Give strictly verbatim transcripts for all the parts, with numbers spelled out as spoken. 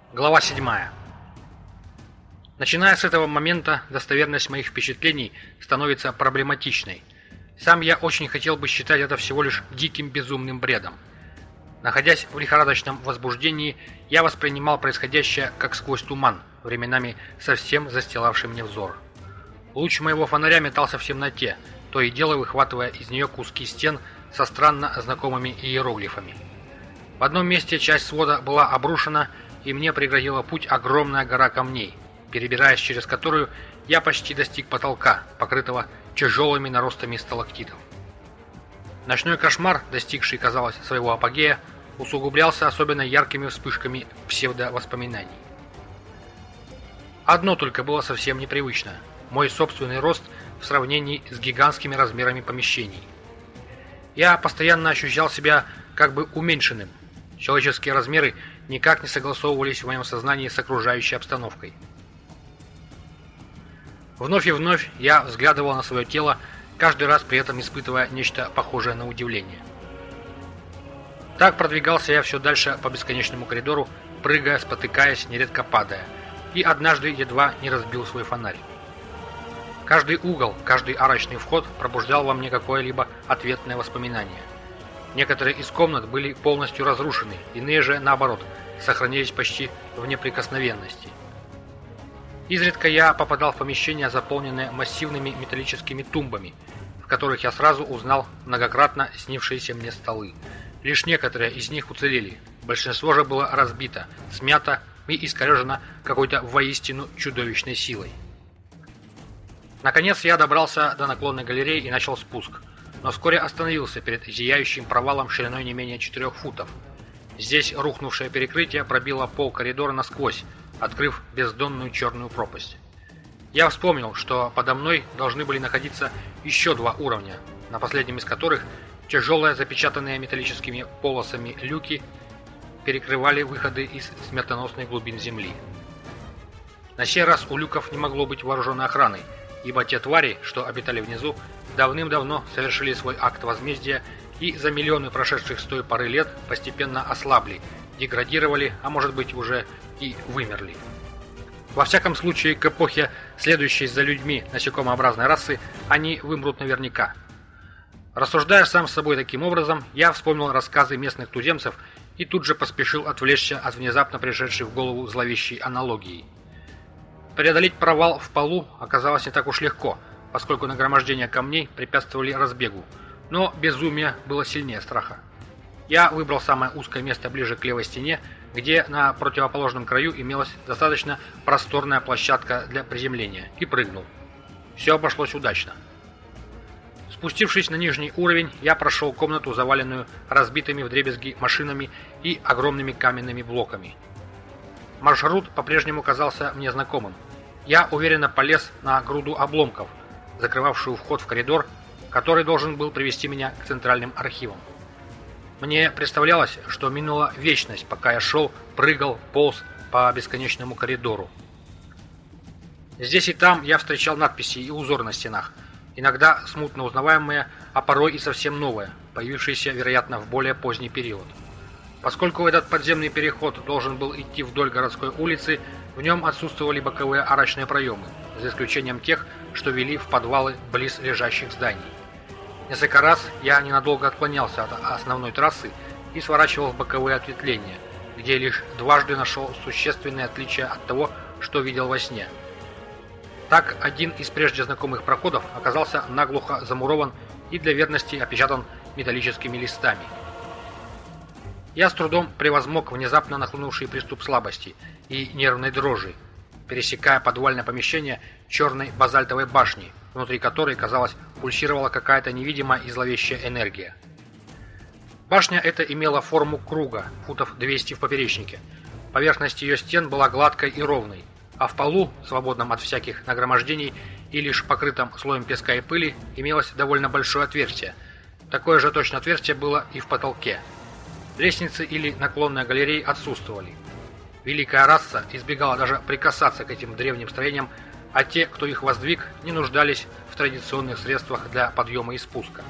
Глава седьмая. Начиная с этого момента, достоверность моих впечатлений становится проблематичной. Сам я очень хотел бы считать это всего лишь диким безумным бредом. Находясь в лихорадочном возбуждении, я воспринимал происходящее как сквозь туман, временами совсем застилавший мне взор. Луч моего фонаря метался в темноте, то и дело выхватывая из нее куски стен со странно знакомыми иероглифами. В одном месте часть свода была обрушена, и мне преградила путь огромная гора камней, перебираясь через которую я почти достиг потолка, покрытого тяжелыми наростами сталактитов. Ночной кошмар, достигший, казалось, своего апогея, усугублялся особенно яркими вспышками псевдовоспоминаний. Одно только было совсем непривычно – мой собственный рост в сравнении с гигантскими размерами помещений. Я постоянно ощущал себя как бы уменьшенным. Человеческие размеры никак не согласовывались в моем сознании с окружающей обстановкой. Вновь и вновь я взглядывал на свое тело, каждый раз при этом испытывая нечто похожее на удивление. Так продвигался я все дальше по бесконечному коридору, прыгая, спотыкаясь, нередко падая, и однажды едва не разбил свой фонарь. Каждый угол, каждый арочный вход пробуждал во мне какое-либо ответное воспоминание. Некоторые из комнат были полностью разрушены, иные же, наоборот, сохранились почти в неприкосновенности. Изредка я попадал в помещения, заполненные массивными металлическими тумбами, в которых я сразу узнал многократно снившиеся мне столы. Лишь некоторые из них уцелели, большинство же было разбито, смято и искорежено какой-то воистину чудовищной силой. Наконец я добрался до наклонной галереи и начал спуск, но вскоре остановился перед зияющим провалом шириной не менее четырех футов. Здесь рухнувшее перекрытие пробило пол коридора насквозь, открыв бездонную черную пропасть. Я вспомнил, что подо мной должны были находиться еще два уровня, на последнем из которых тяжелые, запечатанные металлическими полосами люки перекрывали выходы из смертоносных глубин земли. На сей раз у люков не могло быть вооруженной охраны, ибо те твари, что обитали внизу, давным-давно совершили свой акт возмездия и за миллионы прошедших с той поры лет постепенно ослабли, деградировали, а может быть уже и вымерли. Во всяком случае, к эпохе, следующей за людьми насекомообразной расы, они вымрут наверняка. Рассуждая сам с собой таким образом, я вспомнил рассказы местных туземцев и тут же поспешил отвлечься от внезапно пришедшей в голову зловещей аналогии. Преодолеть провал в полу оказалось не так уж легко, поскольку нагромождение камней препятствовали разбегу, но безумие было сильнее страха. Я выбрал самое узкое место ближе к левой стене, где на противоположном краю имелась достаточно просторная площадка для приземления, и прыгнул. Все обошлось удачно. Спустившись на нижний уровень, я прошел комнату, заваленную разбитыми вдребезги машинами и огромными каменными блоками. Маршрут по-прежнему казался мне знакомым. Я уверенно полез на груду обломков, закрывавшую вход в коридор, который должен был привести меня к центральным архивам. Мне представлялось, что минула вечность, пока я шел, прыгал, полз по бесконечному коридору. Здесь и там я встречал надписи и узоры на стенах, иногда смутно узнаваемые, а порой и совсем новые, появившиеся, вероятно, в более поздний период. Поскольку этот подземный переход должен был идти вдоль городской улицы, в нем отсутствовали боковые арочные проемы, за исключением тех, что вели в подвалы близ лежащих зданий. Несколько раз я ненадолго отклонялся от основной трассы и сворачивал в боковые ответвления, где лишь дважды нашел существенные отличия от того, что видел во сне. Так, один из прежде знакомых проходов оказался наглухо замурован и для верности опечатан металлическими листами. Я с трудом превозмог внезапно нахлынувший приступ слабости и нервной дрожи, пересекая подвальное помещение черной базальтовой башни, внутри которой, казалось, пульсировала какая-то невидимая и зловещая энергия. Башня эта имела форму круга, футов двести в поперечнике. Поверхность ее стен была гладкой и ровной, а в полу, свободном от всяких нагромождений и лишь покрытом слоем песка и пыли, имелось довольно большое отверстие. Такое же точно отверстие было и в потолке. Лестницы или наклонные галереи отсутствовали. Великая раса избегала даже прикасаться к этим древним строениям, а те, кто их воздвиг, не нуждались в традиционных средствах для подъема и спуска.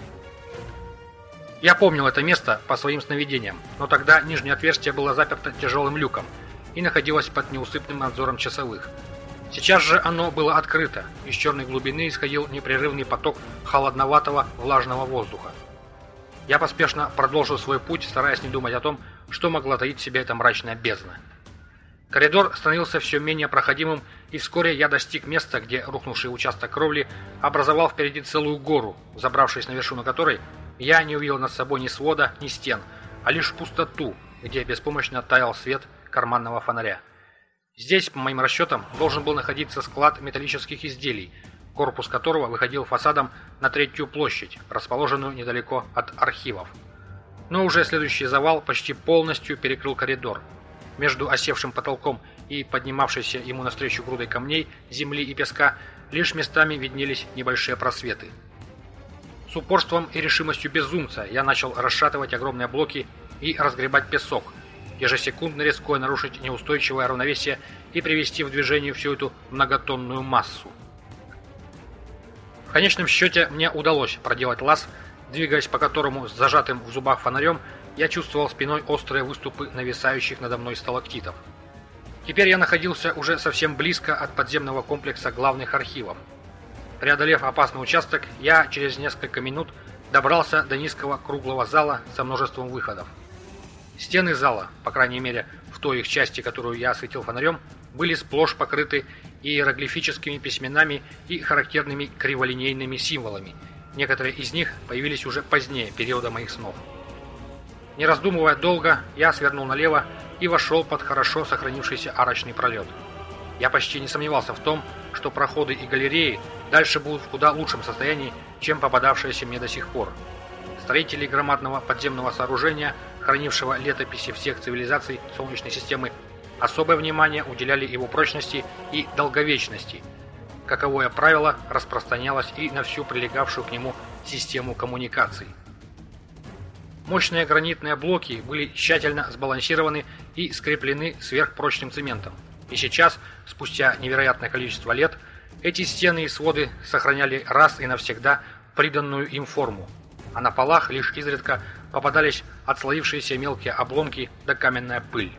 Я помнил это место по своим сновидениям, но тогда нижнее отверстие было заперто тяжелым люком, и находилось под неусыпным надзором часовых. Сейчас же оно было открыто, из черной глубины исходил непрерывный поток холодноватого влажного воздуха. Я поспешно продолжил свой путь, стараясь не думать о том, что могла таить в себе эта мрачная бездна. Коридор становился все менее проходимым, и вскоре я достиг места, где рухнувший участок кровли образовал впереди целую гору, забравшись на вершину которой, я не увидел над собой ни свода, ни стен, а лишь пустоту, где беспомощно таял свет карманного фонаря. Здесь, по моим расчетам, должен был находиться склад металлических изделий, корпус которого выходил фасадом на Третью площадь, расположенную недалеко от архивов. Но уже следующий завал почти полностью перекрыл коридор. Между осевшим потолком и поднимавшейся ему навстречу грудой камней, земли и песка лишь местами виднелись небольшие просветы. С упорством и решимостью безумца я начал расшатывать огромные блоки и разгребать песок, ежесекундно рискуя нарушить неустойчивое равновесие и привести в движение всю эту многотонную массу. В конечном счете мне удалось проделать лаз, двигаясь по которому с зажатым в зубах фонарем я чувствовал спиной острые выступы нависающих надо мной сталактитов. Теперь я находился уже совсем близко от подземного комплекса главных архивов. Преодолев опасный участок, я через несколько минут добрался до низкого круглого зала со множеством выходов. Стены зала, по крайней мере в той их части, которую я осветил фонарем, были сплошь покрыты иероглифическими письменами и характерными криволинейными символами. Некоторые из них появились уже позднее периода моих снов. Не раздумывая долго, я свернул налево и вошел под хорошо сохранившийся арочный пролет. Я почти не сомневался в том, что проходы и галереи дальше будут в куда лучшем состоянии, чем попадавшиеся мне до сих пор. Строители громадного подземного сооружения, хранившего летописи всех цивилизаций Солнечной системы, особое внимание уделяли его прочности и долговечности. Каковое правило распространялось и на всю прилегавшую к нему систему коммуникаций. Мощные гранитные блоки были тщательно сбалансированы и скреплены сверхпрочным цементом. И сейчас, спустя невероятное количество лет, эти стены и своды сохраняли раз и навсегда приданную им форму, а на полах лишь изредка попадались отслоившиеся мелкие обломки да каменная пыль.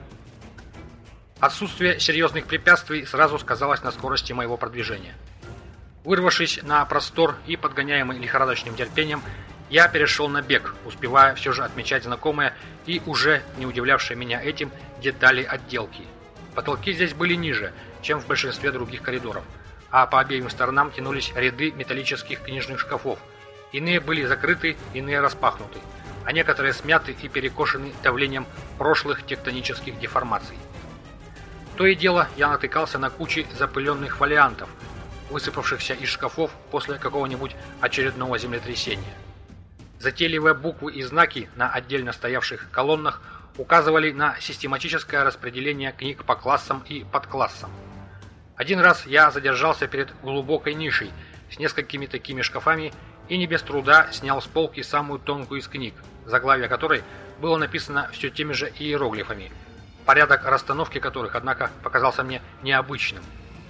Отсутствие серьезных препятствий сразу сказалось на скорости моего продвижения. Вырвавшись на простор и подгоняемый лихорадочным терпением, я перешел на бег, успевая все же отмечать знакомые и уже не удивлявшие меня этим детали отделки. Потолки здесь были ниже, чем в большинстве других коридоров, а по обеим сторонам тянулись ряды металлических книжных шкафов. Иные были закрыты, иные распахнуты, а некоторые смяты и перекошены давлением прошлых тектонических деформаций. То и дело я натыкался на кучи запыленных фолиантов, высыпавшихся из шкафов после какого-нибудь очередного землетрясения. Затейливые буквы и знаки на отдельно стоявших колоннах указывали на систематическое распределение книг по классам и подклассам. Один раз я задержался перед глубокой нишей с несколькими такими шкафами и не без труда снял с полки самую тонкую из книг, заглавие которой было написано все теми же иероглифами, порядок расстановки которых, однако, показался мне необычным.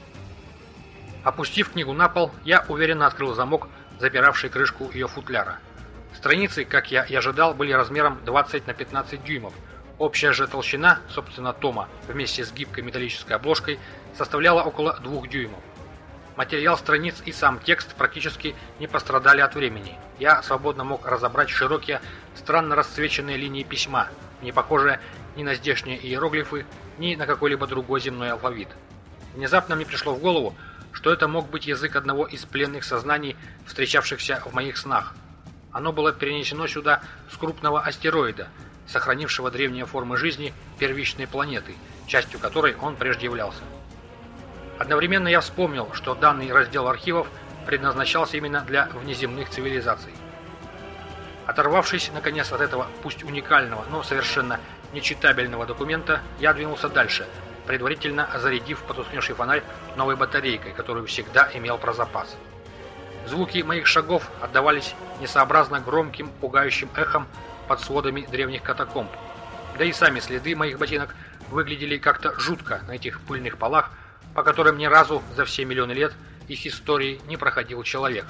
Опустив книгу на пол, я уверенно открыл замок, запиравший крышку ее футляра. Страницы, как я и ожидал, были размером двадцать на пятнадцать дюймов. Общая же толщина, собственно, тома, вместе с гибкой металлической обложкой, составляла около двух дюймов. Материал страниц и сам текст практически не пострадали от времени. Я свободно мог разобрать широкие, странно расцвеченные линии письма, не похожие ни на здешние иероглифы, ни на какой-либо другой земной алфавит. Внезапно мне пришло в голову, что это мог быть язык одного из пленных сознаний, встречавшихся в моих снах. Оно было перенесено сюда с крупного астероида, сохранившего древние формы жизни первичной планеты, частью которой он прежде являлся. Одновременно я вспомнил, что данный раздел архивов предназначался именно для внеземных цивилизаций. Оторвавшись, наконец, от этого пусть уникального, но совершенно нечитабельного документа, я двинулся дальше, предварительно зарядив потускневший фонарь новой батарейкой, которую всегда имел про запас. Звуки моих шагов отдавались несообразно громким, пугающим эхом под сводами древних катакомб. Да и сами следы моих ботинок выглядели как-то жутко на этих пыльных полах, по которым ни разу за все миллионы лет их истории не проходил человек.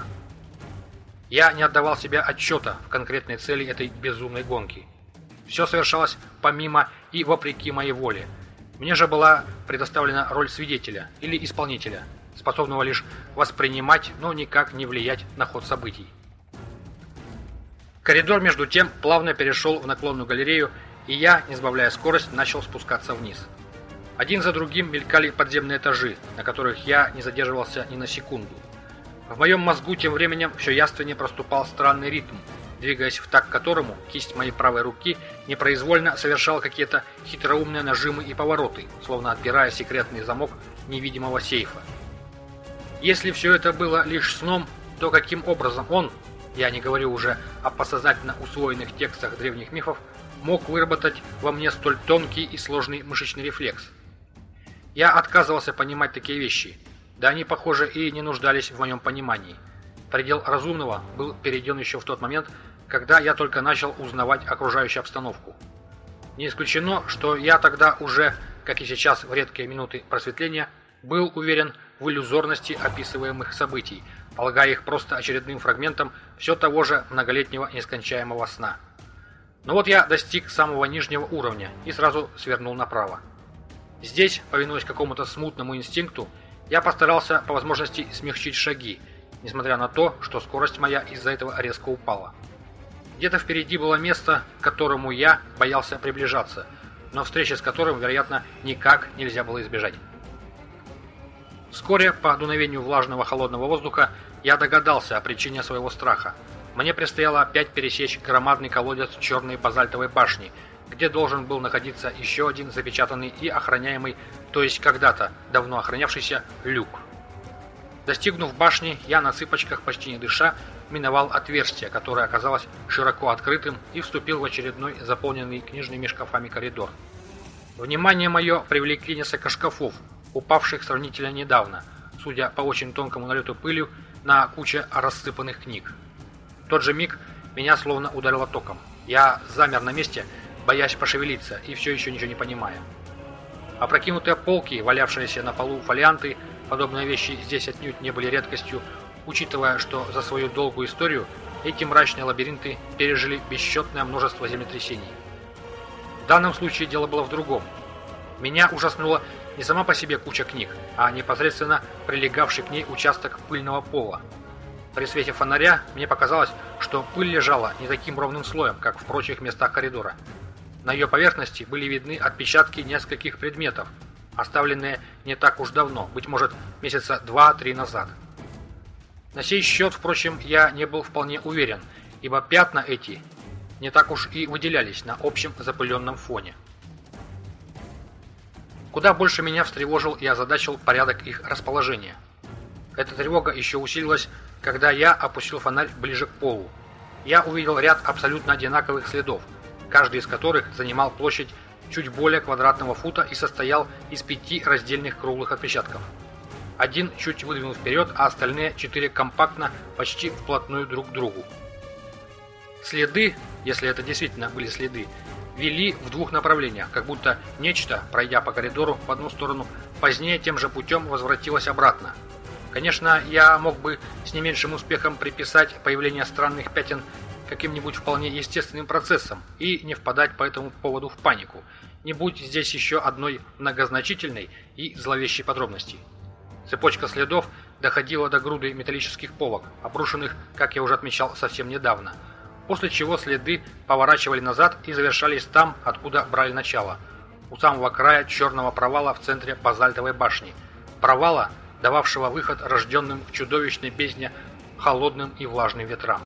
Я не отдавал себе отчета в конкретной цели этой безумной гонки. Все совершалось помимо и вопреки моей воле. Мне же была предоставлена роль свидетеля или исполнителя, способного лишь воспринимать, но никак не влиять на ход событий. Коридор, между тем, плавно перешел в наклонную галерею, и я, не сбавляя скорость, начал спускаться вниз. Один за другим мелькали подземные этажи, на которых я не задерживался ни на секунду. В моем мозгу тем временем все явственнее проступал странный ритм, двигаясь в такт которому кисть моей правой руки непроизвольно совершала какие-то хитроумные нажимы и повороты, словно отпирая секретный замок невидимого сейфа. Если все это было лишь сном, то каким образом он, я не говорю уже о подсознательно усвоенных текстах древних мифов, мог выработать во мне столь тонкий и сложный мышечный рефлекс? Я отказывался понимать такие вещи, да они, похоже, и не нуждались в моем понимании. Предел разумного был перейден еще в тот момент, когда я только начал узнавать окружающую обстановку. Не исключено, что я тогда уже, как и сейчас в редкие минуты просветления, был уверен в иллюзорности описываемых событий, полагая их просто очередным фрагментом все того же многолетнего нескончаемого сна. Но вот я достиг самого нижнего уровня и сразу свернул направо. Здесь, повинуясь какому-то смутному инстинкту, я постарался по возможности смягчить шаги, несмотря на то, что скорость моя из-за этого резко упала. Где-то впереди было место, к которому я боялся приближаться, но встречи с которым, вероятно, никак нельзя было избежать. Вскоре, по дуновению влажного холодного воздуха, я догадался о причине своего страха. Мне предстояло опять пересечь громадный колодец черной базальтовой башни, где должен был находиться еще один запечатанный и охраняемый, то есть когда-то давно охранявшийся, люк. Достигнув башни, я на цыпочках, почти не дыша, миновал отверстие, которое оказалось широко открытым, и вступил в очередной заполненный книжными шкафами коридор. Внимание мое привлекли несколько шкафов, упавших сравнительно недавно, судя по очень тонкому налету пылью, на куче рассыпанных книг. В тот же миг меня словно ударило током. Я замер на месте, боясь пошевелиться и все еще ничего не понимая. Опрокинутые полки, валявшиеся на полу фолианты, подобные вещи здесь отнюдь не были редкостью, учитывая, что за свою долгую историю эти мрачные лабиринты пережили бесчетное множество землетрясений. В данном случае дело было в другом. Меня ужаснула не сама по себе куча книг, а непосредственно прилегавший к ней участок пыльного пола. При свете фонаря мне показалось, что пыль лежала не таким ровным слоем, как в прочих местах коридора. На ее поверхности были видны отпечатки нескольких предметов, оставленные не так уж давно, быть может, месяца два-три назад. На сей счет, впрочем, я не был вполне уверен, ибо пятна эти не так уж и выделялись на общем запыленном фоне. Куда больше меня встревожил и озадачил порядок их расположения. Эта тревога еще усилилась, когда я опустил фонарь ближе к полу. Я увидел ряд абсолютно одинаковых следов, каждый из которых занимал площадь чуть более квадратного фута и состоял из пяти раздельных круглых отпечатков. Один чуть выдвинут вперед, а остальные четыре компактно, почти вплотную друг к другу. Следы, если это действительно были следы, вели в двух направлениях, как будто нечто, пройдя по коридору в одну сторону, позднее тем же путем возвратилось обратно. Конечно, я мог бы с не меньшим успехом приписать появление странных пятен каким-нибудь вполне естественным процессом и не впадать по этому поводу в панику, не будь здесь еще одной многозначительной и зловещей подробности. Цепочка следов доходила до груды металлических полок, обрушенных, как я уже отмечал, совсем недавно, после чего следы поворачивали назад и завершались там, откуда брали начало, у самого края черного провала в центре базальтовой башни, провала, дававшего выход рожденным в чудовищной бездне холодным и влажным ветрам.